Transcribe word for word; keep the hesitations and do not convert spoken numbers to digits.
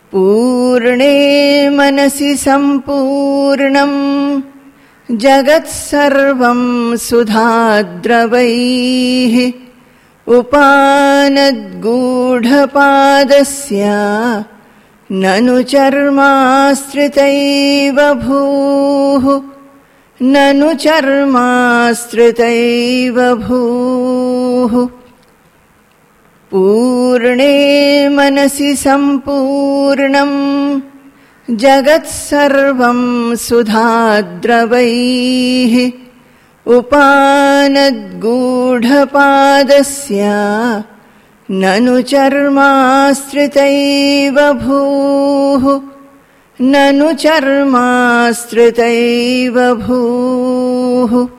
पूर्णे मनसि सम्पूर्णं जगत्सर्वं सुधाद्रवैः उपानद्गूढपादस्य ननु चर्माश्रितैव भूः ननु चर्माश्रितैव भूः। पूर्णे मनसि सम्पूर्णं जगत्सर्वं सुधाद्रवैः उपानद्गूढपादस्य ननु चर्माश्रितैव भूः ननु चर्माश्रितैव भूः।